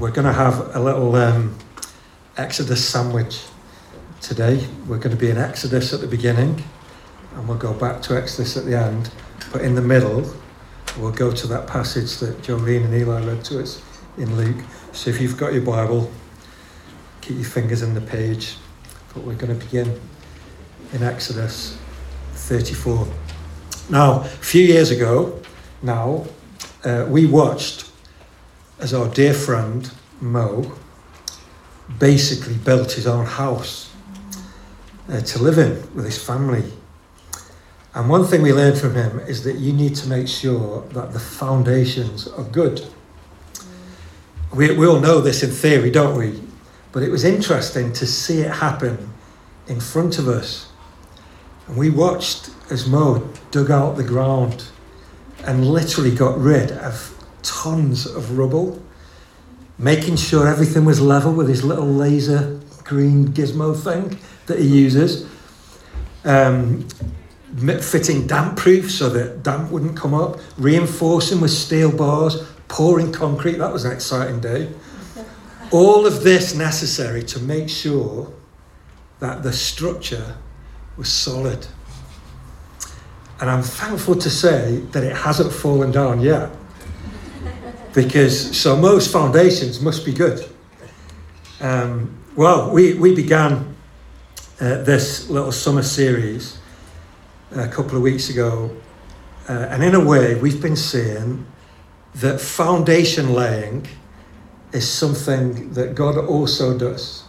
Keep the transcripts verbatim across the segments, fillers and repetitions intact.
We're going to have a little um, Exodus sandwich today. We're going to be in Exodus at the beginning, and we'll go back to Exodus at the end. But in the middle, we'll go to that passage that Jolene and Eli read to us in Luke. So if you've got your Bible, keep your fingers in the page. But we're going to begin in Exodus thirty-four. Now, a few years ago, now, uh, we watched as our dear friend Mo basically built his own house uh, to live in with his family. And one thing we learned from him is that you need to make sure that the foundations are good. We, we all know this in theory, don't we? But it was interesting to see it happen in front of us. And we watched as Mo dug out the ground and literally got rid of tons of rubble, making sure everything was level with his little laser green gizmo thing that he uses, um, fitting damp proof so that damp wouldn't come up, reinforcing with steel bars, pouring concrete. That was an exciting day. All of this necessary to make sure that the structure was solid. And I'm thankful to say that it hasn't fallen down yet. Because, so most foundations must be good. Um, well, we, we began uh, this little summer series a couple of weeks ago. Uh, and in a way, we've been seeing that foundation laying is something that God also does.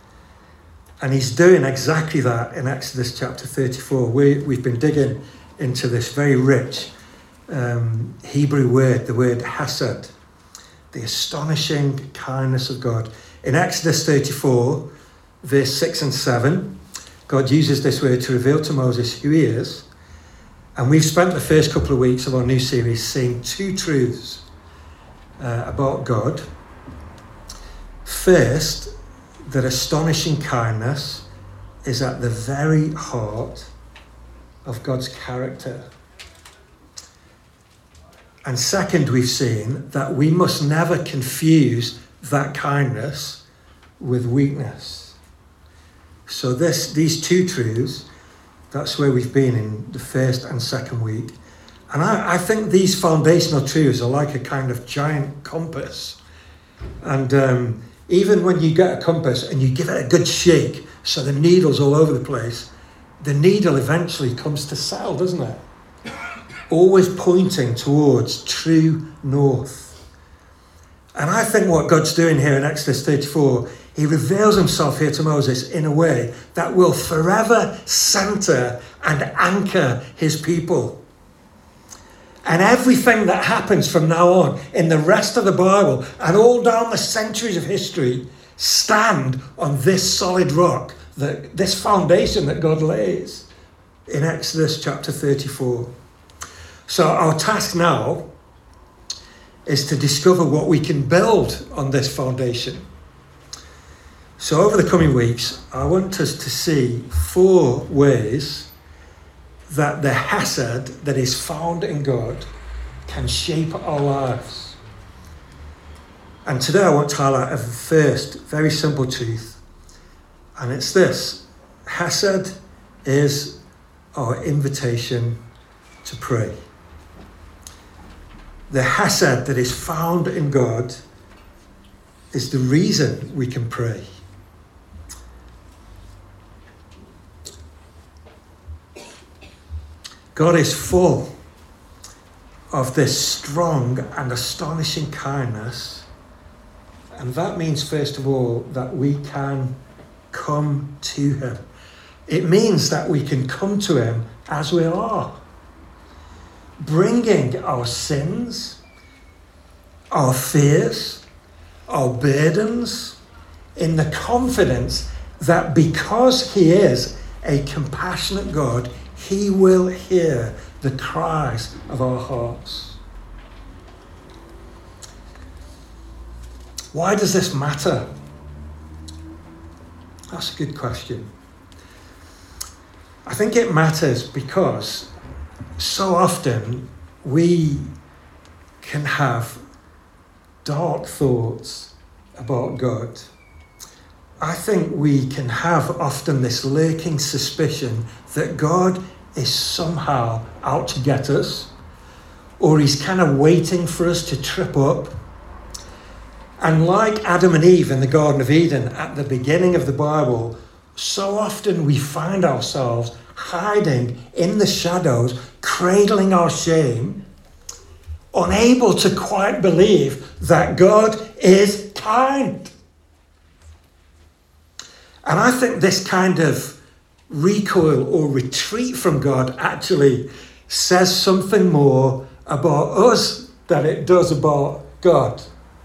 And he's doing exactly that in Exodus chapter thirty-four. We, we've been digging into this very rich um, Hebrew word, the word hesed, the astonishing kindness of God. In Exodus thirty-four, verse six and seven, God uses this word to reveal to Moses who he is. And we've spent the first couple of weeks of our new series seeing two truths uh, about God. First, that astonishing kindness is at the very heart of God's character. And second, we've seen that we must never confuse that kindness with weakness. So this, these two truths, that's where we've been in the first and second week. And I, I think these foundational truths are like a kind of giant compass. And um, even when you get a compass and you give it a good shake, so the needle's all over the place, the needle eventually comes to settle, doesn't it? Always pointing towards true north. And I think what God's doing here in Exodus thirty-four, he reveals himself here to Moses in a way that will forever center and anchor his people. And everything that happens from now on in the rest of the Bible and all down the centuries of history stand on this solid rock, that this foundation that God lays in Exodus chapter thirty-four. So our task now is to discover what we can build on this foundation. So over the coming weeks, I want us to see four ways that the hesed that is found in God can shape our lives. And today I want to highlight a first very simple truth, and it's this: hesed is our invitation to pray. The hesed that is found in God is the reason we can pray. God is full of this strong and astonishing kindness. And that means, first of all, that we can come to him. It means that we can come to him as we are, bringing our sins, our fears, our burdens, in the confidence that because he is a compassionate God, he will hear the cries of our hearts. Why does this matter? That's a good question. I think it matters because so often we can have dark thoughts about God, I think we can have often this lurking suspicion that God is somehow out to get us, or he's kind of waiting for us to trip up. And like Adam and Eve in the Garden of Eden at the beginning of the Bible, so often we find ourselves hiding in the shadows, cradling our shame, unable to quite believe that God is kind. And I think this kind of recoil or retreat from God actually says something more about us than it does about God.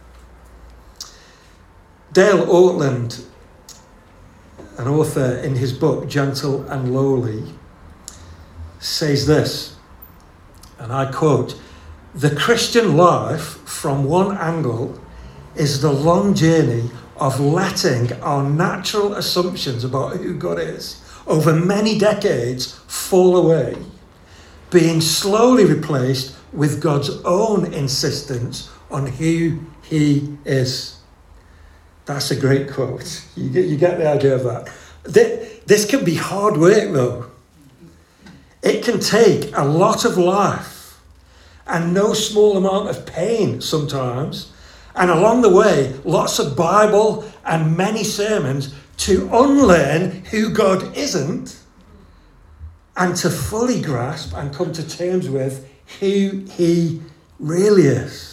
Dale Ortland, an author, in his book Gentle and Lowly, says this, and I quote, "The Christian life, from one angle, is the long journey of letting our natural assumptions about who God is over many decades fall away, being slowly replaced with God's own insistence on who he is." That's a great quote. You get, you get the idea of that. This can be hard work, though. It can take a lot of life and no small amount of pain sometimes, and along the way, lots of Bible and many sermons to unlearn who God isn't and to fully grasp and come to terms with who he really is.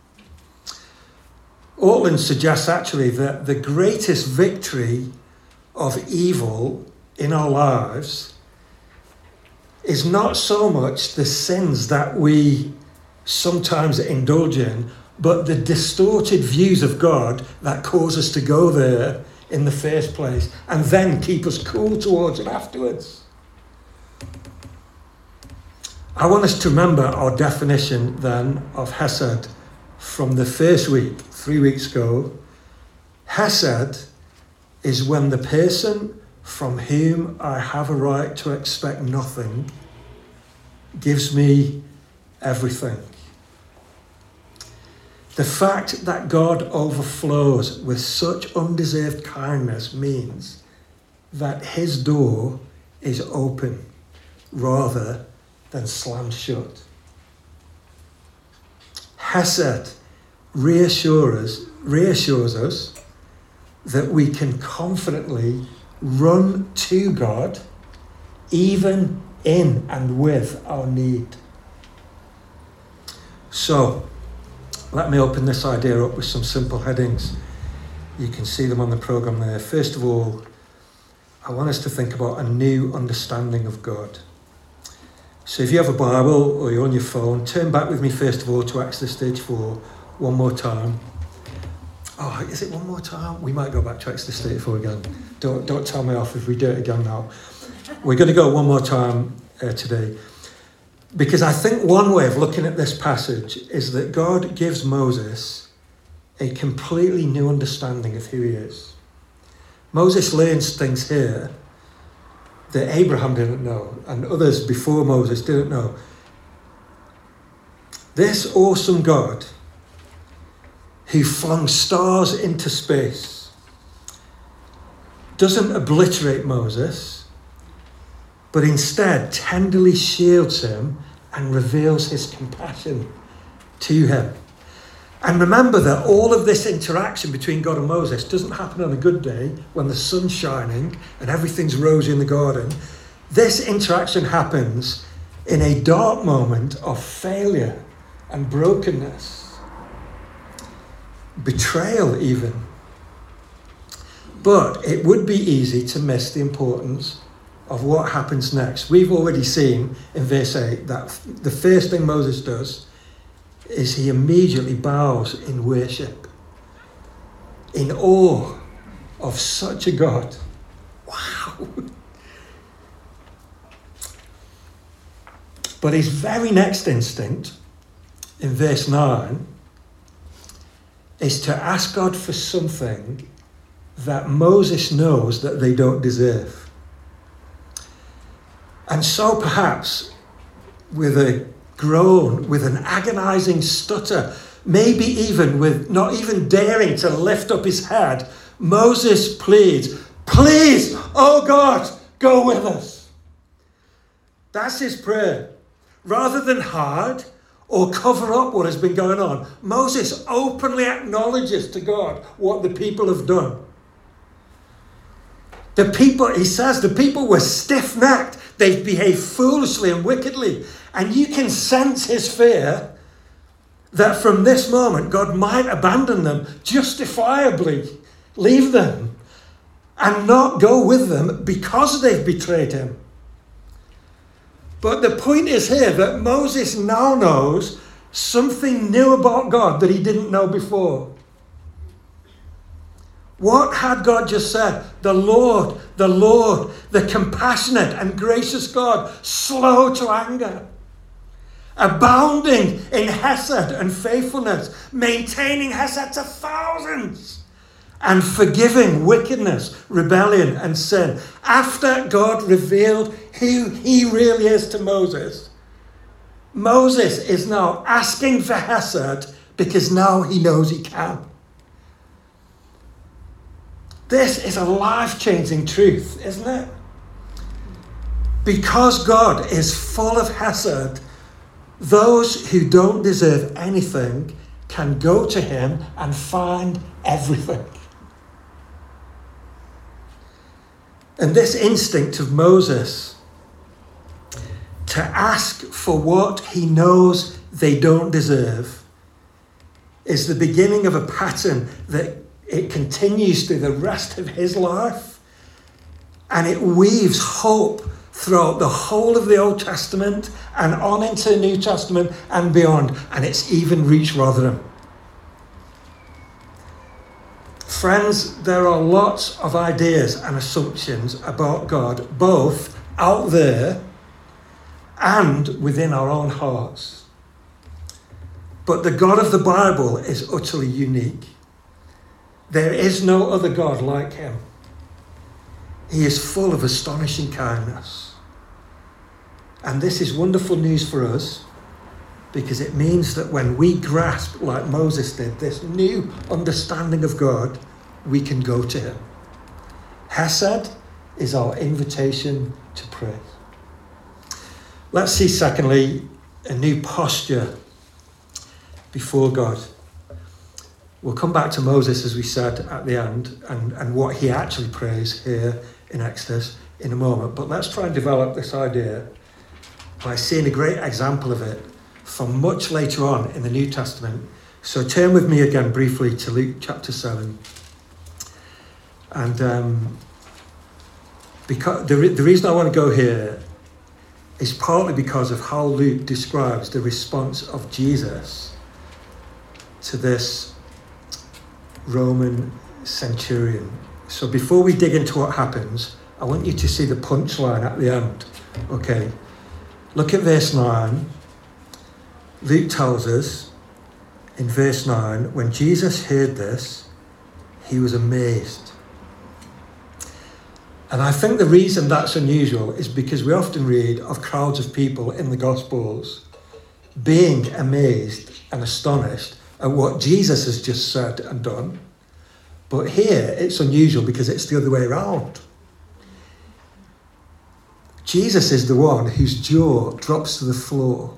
Ortland suggests actually that the greatest victory of evil in our lives is not so much the sins that we sometimes indulge in, but the distorted views of God that cause us to go there in the first place and then keep us cool towards it afterwards. I want us to remember our definition then of Hesed from the first week, three weeks ago. Hesed is when the person from whom I have a right to expect nothing gives me everything. The fact that God overflows with such undeserved kindness means that his door is open rather than slammed shut. Hesed reassures, reassures us that we can confidently run to God even in and with our need. So, let me open this idea up with some simple headings. You can see them on the programme there. First of all, I want us to think about a new understanding of God. So if you have a Bible or you're on your phone, turn back with me first of all to Exodus stage four, one more time. Oh, is it one more time? We might go back to Exodus stage four again. Don't, don't tell me off if we do it again now. We're going to go one more time uh, today. Because I think one way of looking at this passage is that God gives Moses a completely new understanding of who he is. Moses learns things here that Abraham didn't know and others before Moses didn't know. This awesome God who flung stars into space doesn't obliterate Moses, but instead tenderly shields him and reveals his compassion to him. And remember that all of this interaction between God and Moses doesn't happen on a good day when the sun's shining and everything's rosy in the garden. This interaction happens in a dark moment of failure and brokenness, betrayal even. But it would be easy to miss the importance of what happens next. We've already seen in verse eight that the first thing Moses does is he immediately bows in worship, in awe of such a God. Wow. But his very next instinct, in verse nine, is to ask God for something that Moses knows that they don't deserve. And so perhaps with a groan, with an agonizing stutter, maybe even with not even daring to lift up his head, Moses pleads, please, oh God, go with us. That's his prayer. Rather than hide or cover up what has been going on, Moses openly acknowledges to God what the people have done. The people, he says, the people were stiff-necked. They've behaved foolishly and wickedly. And you can sense his fear that from this moment, God might abandon them justifiably, leave them, and not go with them because they've betrayed him. But the point is here that Moses now knows something new about God that he didn't know before. What had God just said? The Lord, the Lord, the compassionate and gracious God, slow to anger, abounding in hesed and faithfulness, maintaining hesed to thousands, and forgiving wickedness, rebellion, and sin. After God revealed who he really is to Moses, Moses is now asking for hesed because now he knows he can. This is a life-changing truth, isn't it? Because God is full of hesed, those who don't deserve anything can go to him and find everything. And this instinct of Moses to ask for what he knows they don't deserve is the beginning of a pattern that it continues through the rest of his life, and it weaves hope throughout the whole of the Old Testament and on into the New Testament and beyond, and it's even reached Rotherham. Friends, there are lots of ideas and assumptions about God, both out there and within our own hearts. But the God of the Bible is utterly unique. There is no other God like him. He is full of astonishing kindness. And this is wonderful news for us because it means that when we grasp, like Moses did, this new understanding of God, we can go to him. Hesed is our invitation to praise. Let's see, secondly, a new posture before God. We'll come back to Moses, as we said at the end, and, and what he actually prays here in Exodus in a moment. But let's try and develop this idea by seeing a great example of it from much later on in the New Testament. So turn with me again briefly to Luke chapter seven. And um, because the, the reason I want to go here is partly because of how Luke describes the response of Jesus to this Roman centurion. So before we dig into what happens, I want you to see the punchline at the end. Okay, look at verse nine. Luke tells us in verse nine, when Jesus heard this, he was amazed. And I think the reason that's unusual is because we often read of crowds of people in the Gospels being amazed and astonished at what Jesus has just said and done. But here it's unusual because it's the other way around. Jesus is the one whose jaw drops to the floor.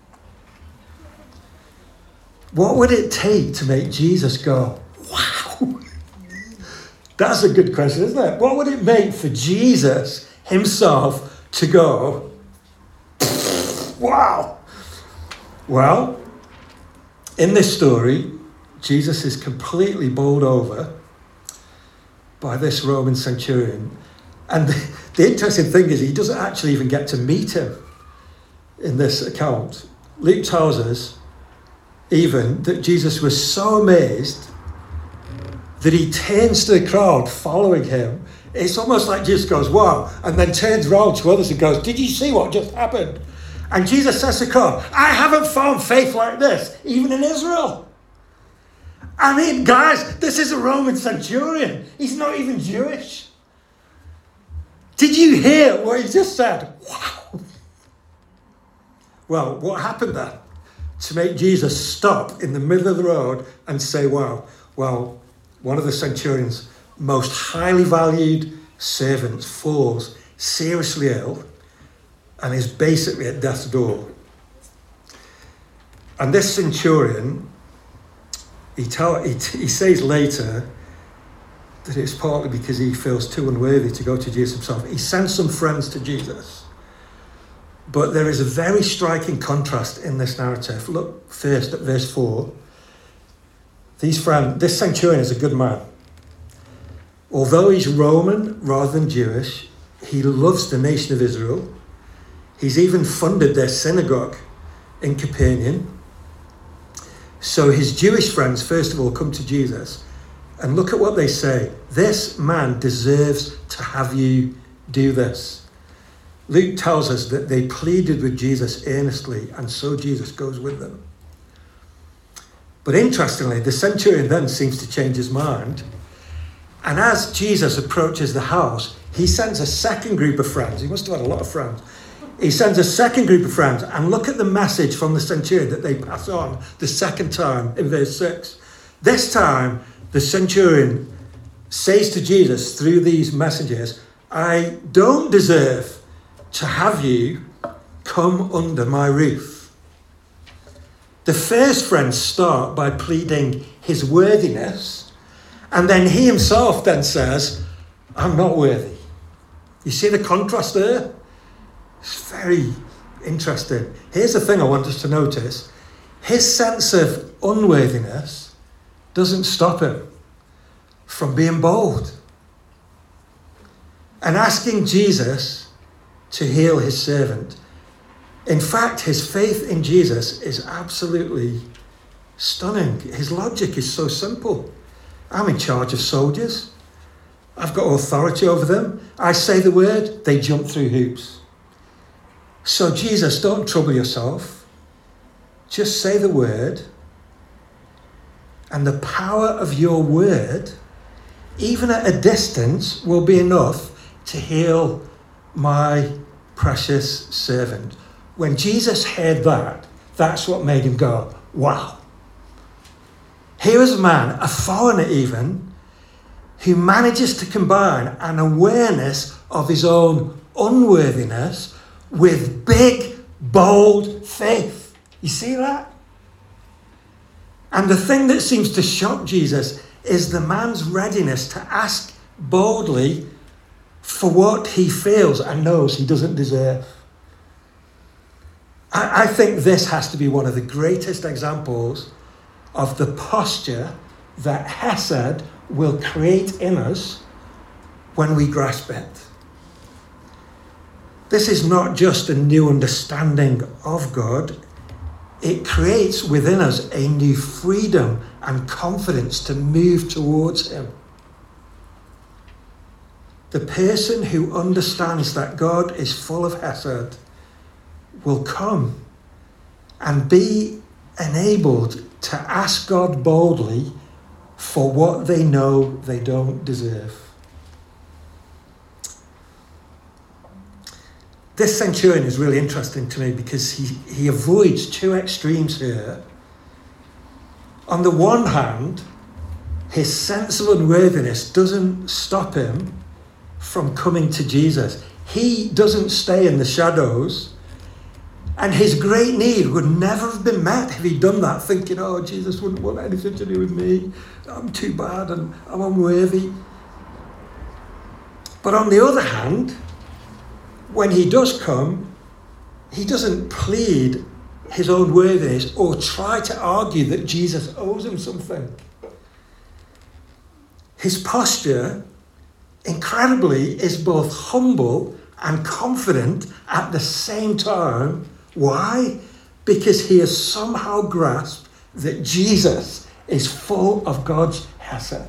What would it take to make Jesus go, wow? That's a good question, isn't it? What would it make for Jesus himself to go, wow? Well, in this story, Jesus is completely bowled over by this Roman centurion. And the, the interesting thing is he doesn't actually even get to meet him in this account. Luke tells us even that Jesus was so amazed that he turns to the crowd following him. It's almost like Jesus goes, wow, and then turns around to others and goes, did you see what just happened? And Jesus says to the crowd, I haven't found faith like this, even in Israel. I mean, guys, this is a Roman centurion. He's not even Jewish. Did you hear what he just said? Wow. Well, what happened then? to make Jesus stop in the middle of the road and say, wow, well, one of the centurion's most highly valued servants falls seriously ill and is basically at death's door. And this centurion, he, tell, he, he says later that it's partly because he feels too unworthy to go to Jesus himself. He sends some friends to Jesus. But there is a very striking contrast in this narrative. Look first at verse four. These friends, this centurion is a good man. Although he's Roman rather than Jewish, he loves the nation of Israel. He's even funded their synagogue in Capernaum. So his Jewish friends, first of all, come to Jesus and look at what they say. This man deserves to have you do this. Luke tells us that they pleaded with Jesus earnestly, and so Jesus goes with them. But interestingly, the centurion then seems to change his mind. And as Jesus approaches the house, he sends a second group of friends. He must have had a lot of friends. He sends a second group of friends, and look at the message from the centurion that they pass on the second time in verse six. This time, the centurion says to Jesus through these messengers, I don't deserve to have you come under my roof. The first friends start by pleading his worthiness, and then he himself then says, I'm not worthy. You see the contrast there? It's very interesting. Here's the thing I want us to notice. His sense of unworthiness doesn't stop him from being bold and asking Jesus to heal his servant. In fact, his faith in Jesus is absolutely stunning. His logic is so simple. I'm in charge of soldiers. I've got authority over them. I say the word, they jump through hoops. So Jesus, don't trouble yourself. Just say the word, and the power of your word, even at a distance, will be enough to heal my precious servant. When Jesus heard that, that's what made him go, wow. Here is a man, a foreigner even, who manages to combine an awareness of his own unworthiness with big, bold faith. You see that? And the thing that seems to shock Jesus is the man's readiness to ask boldly for what he feels and knows he doesn't deserve. I, I think this has to be one of the greatest examples of the posture that Hesed will create in us when we grasp it. This is not just a new understanding of God. It creates within us a new freedom and confidence to move towards him. The person who understands that God is full of Hesed will come and be enabled to ask God boldly for what they know they don't deserve. This centurion is really interesting to me because he, he avoids two extremes here. On the one hand, his sense of unworthiness doesn't stop him from coming to Jesus. He doesn't stay in the shadows, and his great need would never have been met if he'd done that, thinking, oh, Jesus wouldn't want anything to do with me. I'm too bad and I'm unworthy. But on the other hand, when he does come, he doesn't plead his own worthiness or try to argue that Jesus owes him something. His posture, incredibly, is both humble and confident at the same time. Why? Because he has somehow grasped that Jesus is full of God's Hesed.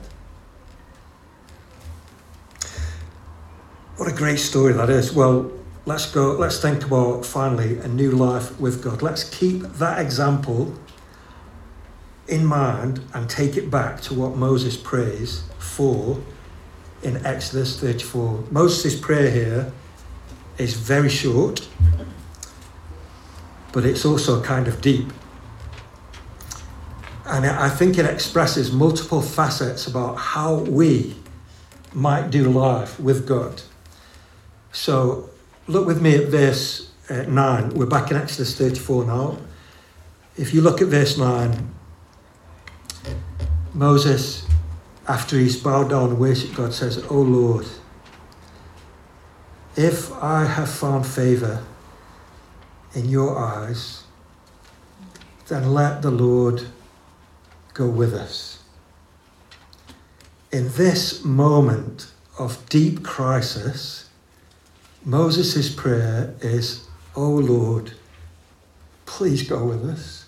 What a great story that is. Well, let's go, let's think about, finally, a new life with God. Let's keep that example in mind and take it back to what Moses prays for in Exodus thirty-four. Moses' prayer here is very short, but it's also kind of deep. And I think it expresses multiple facets about how we might do life with God. So look with me at verse uh, nine. We're back in Exodus thirty-four now. If you look at verse nine, Moses, after he's bowed down and worshipped God, says, "O Lord, if I have found favour in your eyes, then let the Lord go with us." In this moment of deep crisis, Moses' prayer is, "O Lord, please go with us.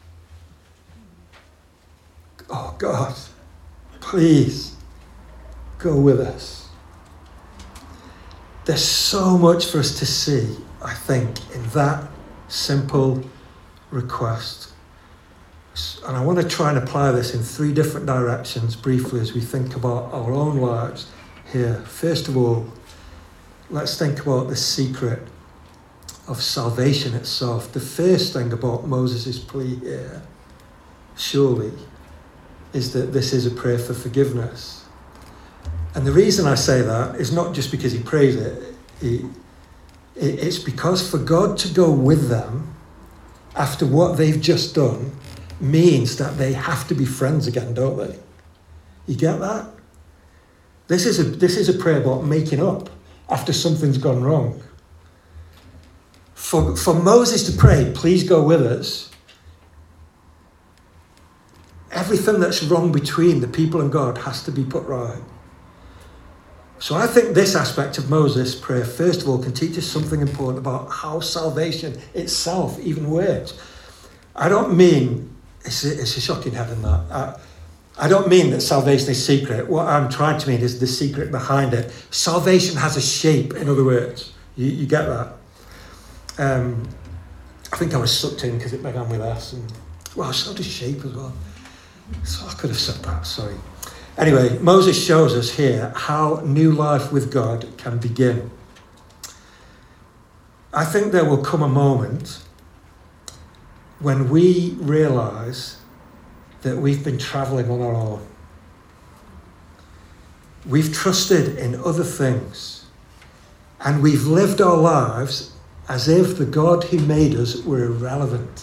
Oh God, please go with us." There's so much for us to see, I think, in that simple request. And I want to try and apply this in three different directions briefly as we think about our own lives here. First of all, let's think about the secret of salvation itself. The first thing about Moses' plea here, surely, is that this is a prayer for forgiveness. And the reason I say that is not just because he prays it. He, it's because for God to go with them after what they've just done means that they have to be friends again, don't they? You get that? This is a this is a prayer about making up after something's gone wrong. For, for Moses to pray, "Please go with us," everything that's wrong between the people and God has to be put right. So I think this aspect of Moses' prayer, first of all, can teach us something important about how salvation itself even works. I don't mean, it's a, it's a shocking head in that. I, I don't mean that salvation is secret. What I'm trying to mean is the secret behind it. Salvation has a shape, in other words. You, you get that? Um, I think I was sucked in because it began with S. And, well, so does shape as well. So I could have said that, sorry. Anyway, Moses shows us here how new life with God can begin. I think there will come a moment when we realise that we've been travelling on our own. We've trusted in other things, and we've lived our lives as if the God who made us were irrelevant.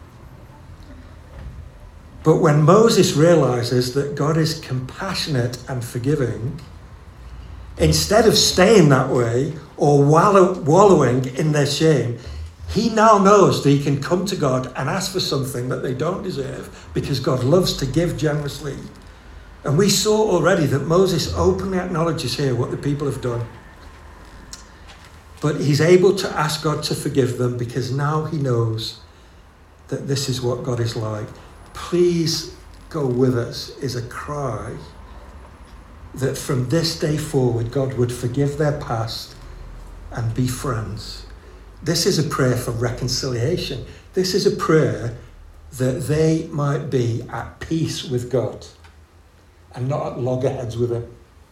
But when Moses realises that God is compassionate and forgiving, instead of staying that way or wallow, wallowing in their shame, he now knows that he can come to God and ask for something that they don't deserve because God loves to give generously. And we saw already that Moses openly acknowledges here what the people have done. But he's able to ask God to forgive them because now he knows that this is what God is like. "Please go with us" is a cry that from this day forward, God would forgive their past and be friends. This is a prayer for reconciliation. This is a prayer that they might be at peace with God and not at loggerheads with him.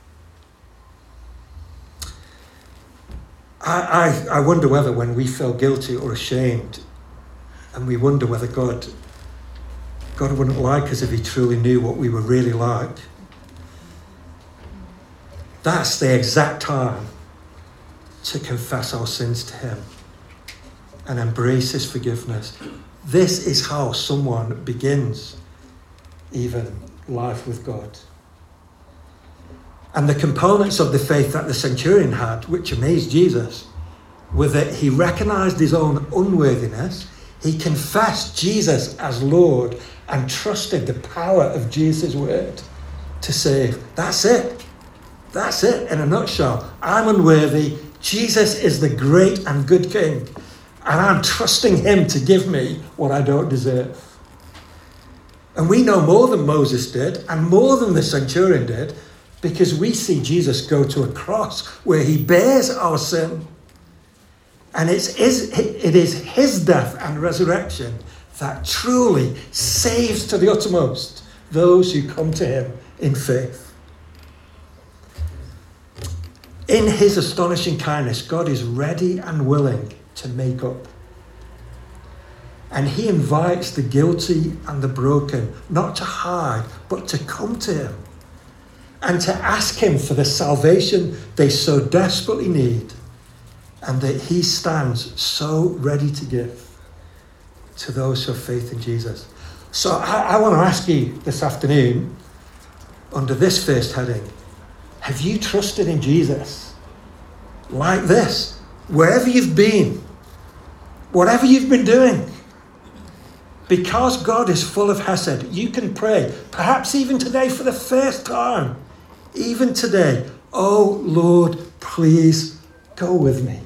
I, I, I wonder whether when we feel guilty or ashamed and we wonder whether God God wouldn't like us if he truly knew what we were really like. That's the exact time to confess our sins to him and embrace his forgiveness. This is how someone begins even life with God. And the components of the faith that the centurion had, which amazed Jesus, were that he recognized his own unworthiness, he confessed Jesus as Lord, and trusted the power of Jesus' word to save. That's it. That's it in a nutshell. I'm unworthy. Jesus is the great and good King, and I'm trusting him to give me what I don't deserve. And we know more than Moses did, and more than the centurion did, because we see Jesus go to a cross where he bears our sin. And it's his, it is his death and resurrection that truly saves to the uttermost those who come to him in faith. In his astonishing kindness, God is ready and willing to make up. And he invites the guilty and the broken not to hide, but to come to him and to ask him for the salvation they so desperately need, and that he stands so ready to give to those who have faith in Jesus. So I, I want to ask you this afternoon, under this first heading, have you trusted in Jesus like this? Wherever you've been, whatever you've been doing, because God is full of hesed, you can pray, perhaps even today for the first time, even today, oh Lord, please go with me.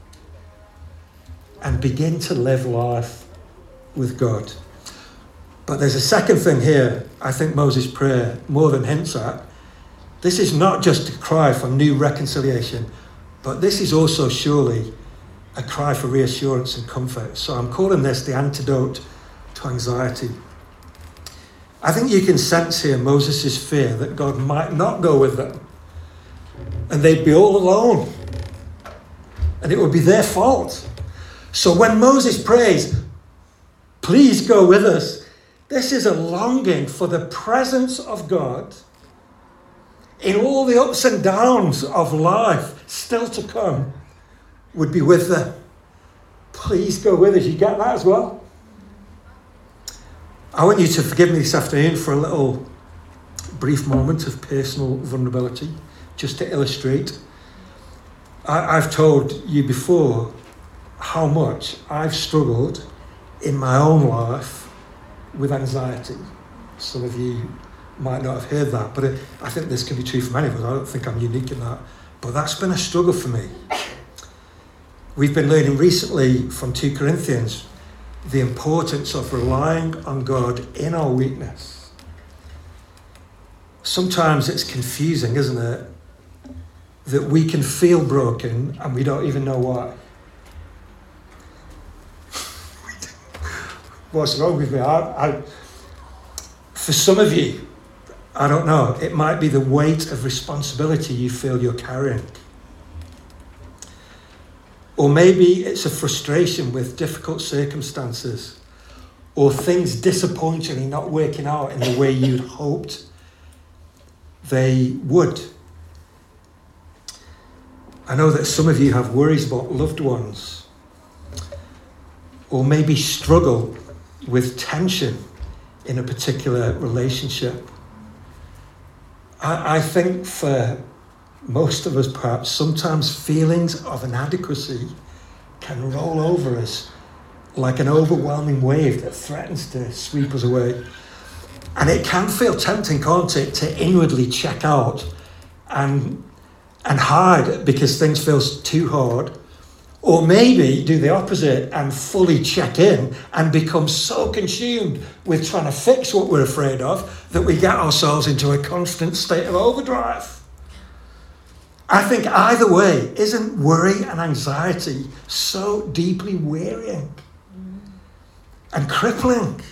And begin to live life with God. But there's a second thing here, I think Moses' prayer more than hints at. This is not just a cry for new reconciliation, but this is also surely a cry for reassurance and comfort. So I'm calling this the antidote to anxiety. I think you can sense here Moses' fear that God might not go with them and they'd be all alone and it would be their fault. So when Moses prays, please go with us, this is a longing for the presence of God in all the ups and downs of life still to come would be with them. Please go with us. You get that as well? I want you to forgive me this afternoon for a little brief moment of personal vulnerability, just to illustrate. I, I've told you before how much I've struggled in my own life with anxiety. Some of you might not have heard that, but I think this can be true for many of us. I don't think I'm unique in that. But that's been a struggle for me. We've been learning recently from Second Corinthians the importance of relying on God in our weakness. Sometimes it's confusing, isn't it? That we can feel broken and we don't even know why. What's wrong with me? I, I, for some of you, I don't know, it might be the weight of responsibility you feel you're carrying. Or maybe it's a frustration with difficult circumstances or things disappointingly not working out in the way you'd hoped they would. I know that some of you have worries about loved ones or maybe struggle with tension in a particular relationship. I, I think for most of us, perhaps, sometimes feelings of inadequacy can roll over us like an overwhelming wave that threatens to sweep us away. And it can feel tempting, can't it, to inwardly check out and, and hide because things feel too hard. Or maybe do the opposite and fully check in and become so consumed with trying to fix what we're afraid of that we get ourselves into a constant state of overdrive. I think either way, isn't worry and anxiety so deeply wearying and crippling?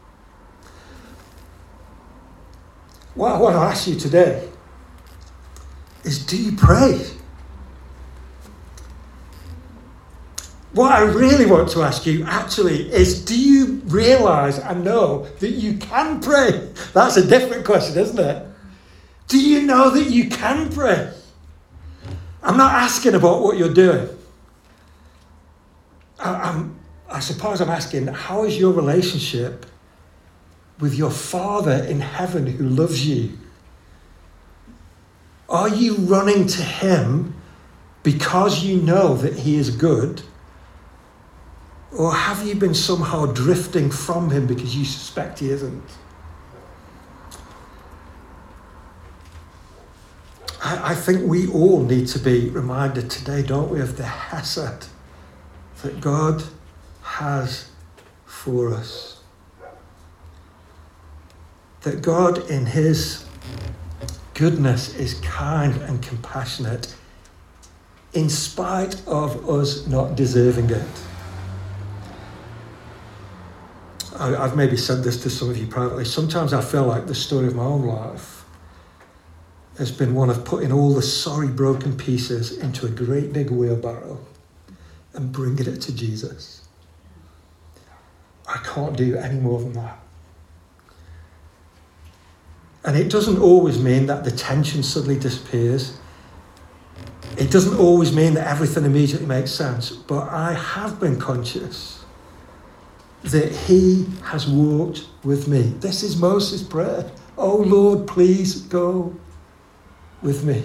What I want to ask you today is, do you pray? What I really want to ask you actually is, do you realise and know that you can pray? That's a different question, isn't it? Do you know that you can pray? I'm not asking about what you're doing. I, I'm, I suppose I'm asking, how is your relationship with your Father in heaven who loves you? Are you running to him because you know that he is good? Or have you been somehow drifting from him because you suspect he isn't? I, I think we all need to be reminded today, don't we, of the hesed that God has for us. That God in his goodness is kind and compassionate in spite of us not deserving it. I've maybe said this to some of you privately. Sometimes I feel like the story of my own life has been one of putting all the sorry broken pieces into a great big wheelbarrow and bringing it to Jesus. I can't do any more than that. And it doesn't always mean that the tension suddenly disappears. It doesn't always mean that everything immediately makes sense. But I have been conscious that he has walked with me. This is Moses' prayer. Oh Lord, please go with me.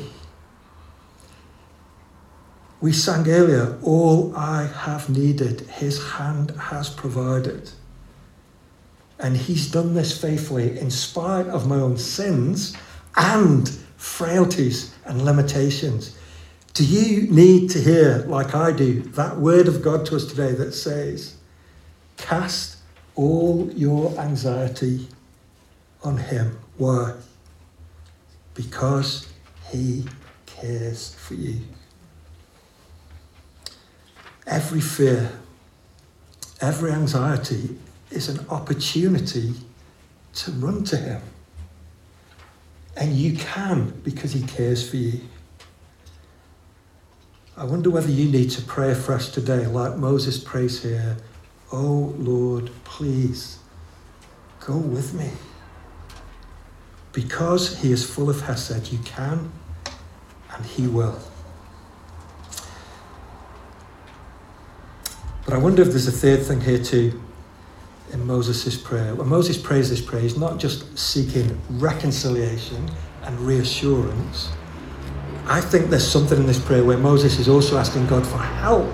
We sang earlier, all I have needed, his hand has provided. And he's done this faithfully in spite of my own sins and frailties and limitations. Do you need to hear, like I do, that word of God to us today that says, cast all your anxiety on him? Why? Because he cares for you. Every fear, every anxiety is an opportunity to run to him. And you can, because he cares for you. I wonder whether you need to pray afresh today, like Moses prays here. Oh Lord, please go with me. Because he is full of hesed, you can and he will. But I wonder if there's a third thing here too in Moses' prayer. When Moses prays this prayer, he's not just seeking reconciliation and reassurance. I think there's something in this prayer where Moses is also asking God for help.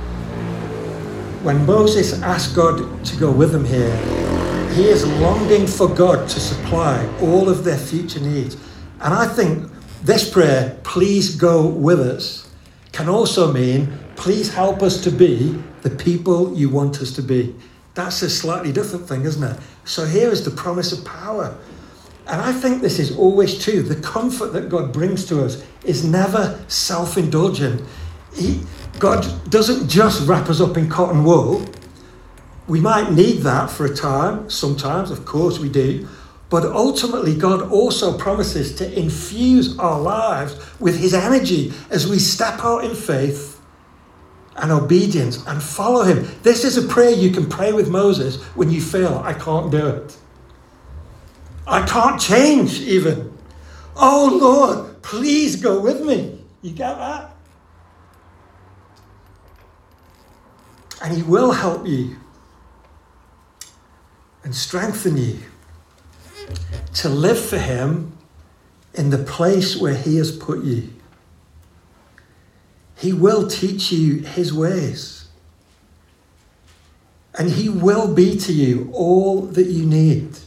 When Moses asked God to go with him here, he is longing for God to supply all of their future needs. And I think this prayer, please go with us, can also mean, please help us to be the people you want us to be. That's a slightly different thing, isn't it? So here is the promise of power. And I think this is always true. The comfort that God brings to us is never self-indulgent. He, God doesn't just wrap us up in cotton wool. We might need that for a time, sometimes, of course we do. But ultimately, God also promises to infuse our lives with his energy as we step out in faith and obedience and follow him. This is a prayer you can pray with Moses when you feel, I can't do it. I can't change even. Oh Lord, please go with me. You get that? And he will help you and strengthen you to live for him in the place where he has put you. He will teach you his ways. And he will be to you all that you need.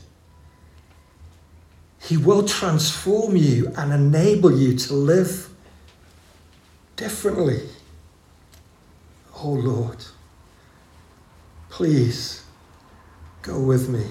He will transform you and enable you to live differently. Oh Lord, please go with me.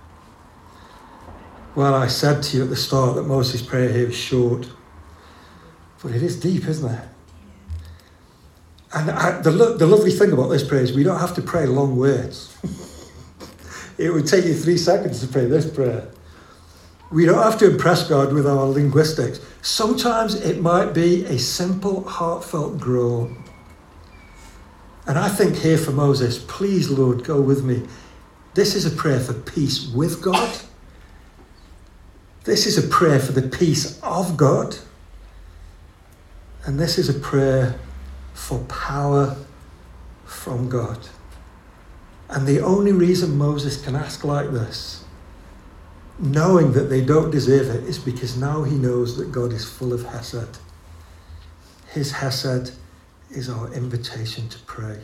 Well, I said to you at the start that Moses' prayer here is short, but it is deep, isn't it? And I, the, lo- the lovely thing about this prayer is we don't have to pray long words. It would take you three seconds to pray this prayer. We don't have to impress God with our linguistics. Sometimes it might be a simple, heartfelt groan. And I think here for Moses, please, Lord, go with me. This is a prayer for peace with God. This is a prayer for the peace of God. And this is a prayer for power from God. And the only reason Moses can ask like this, knowing that they don't deserve it, is because now he knows that God is full of hesed. His hesed is our invitation to pray.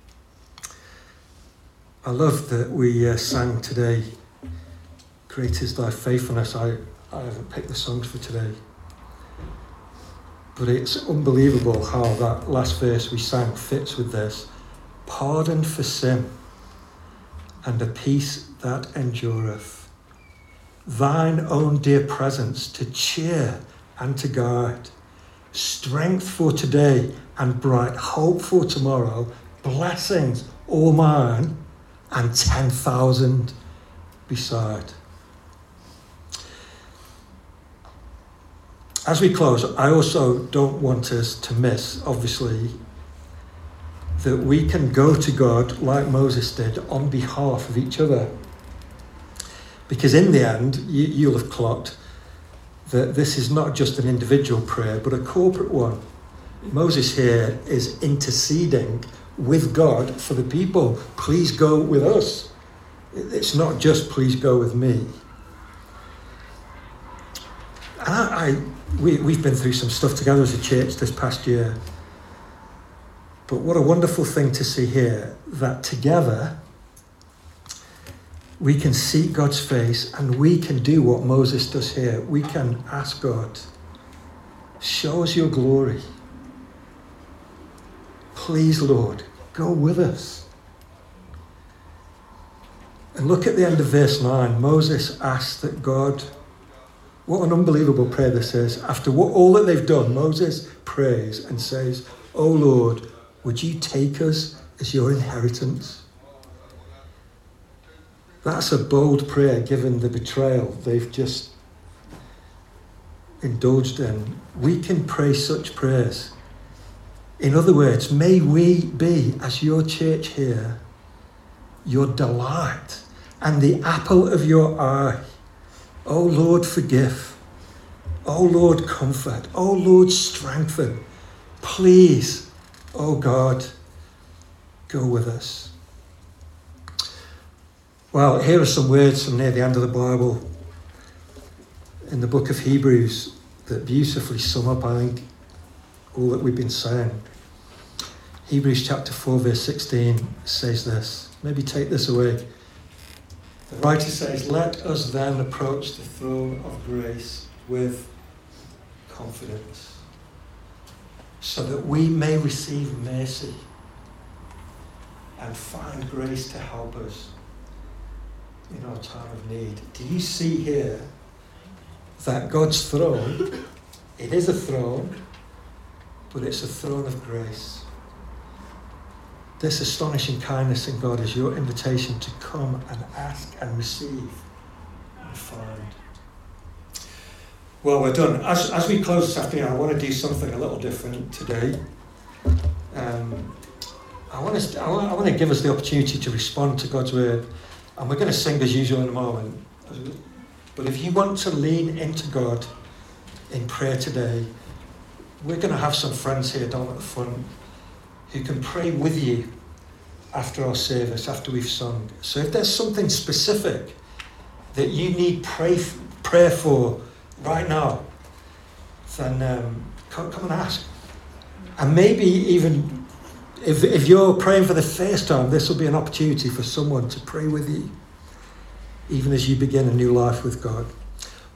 I love that we uh, sang today, Great is thy faithfulness. I, I haven't picked the songs for today. But it's unbelievable how that last verse we sang fits with this. Pardon for sin and a peace that endureth. Thine own dear presence to cheer and to guide. Strength for today and bright hope for tomorrow. Blessings all mine and ten thousand beside. As we close, I also don't want us to miss, obviously, that we can go to God like Moses did on behalf of each other. Because in the end, you, you'll have clocked that this is not just an individual prayer, but a corporate one. Moses here is interceding with God for the people. Please go with us. It's not just please go with me. And I, I we, we've been through some stuff together as a church this past year. But what a wonderful thing to see here, that together we can seek God's face and we can do what Moses does here. We can ask God, show us your glory. Please, Lord, go with us. And look at the end of verse nine. Moses asked that God, what an unbelievable prayer this is. After what, all that they've done, Moses prays and says, "Oh Lord, would you take us as your inheritance?" That's a bold prayer given the betrayal they've just indulged in. We can pray such prayers. In other words, may we be, as your church here, your delight and the apple of your eye. Oh Lord, forgive. Oh Lord, comfort. Oh Lord, strengthen. Please, oh God, go with us. Well, here are some words from near the end of the Bible in the book of Hebrews that beautifully sum up, I think, all that we've been saying. Hebrews chapter four, verse sixteen says this. Maybe take this away. The writer says, "Let us then approach the throne of grace with confidence, so that we may receive mercy and find grace to help us in our time of need." Do you see here that God's throne, it is a throne, but it's a throne of grace. This astonishing kindness in God is your invitation to come and ask and receive and find. Well, we're done. As, as we close this afternoon, I want to do something a little different today. Um, I want, to, I, want, I want to give us the opportunity to respond to God's word. And we're going to sing as usual in a moment. But if you want to lean into God in prayer today, we're going to have some friends here down at the front who can pray with you after our service, after we've sung. So if there's something specific that you need pray, prayer for right now, then um, come, come and ask. And maybe even if, if you're praying for the first time, this will be an opportunity for someone to pray with you, even as you begin a new life with God.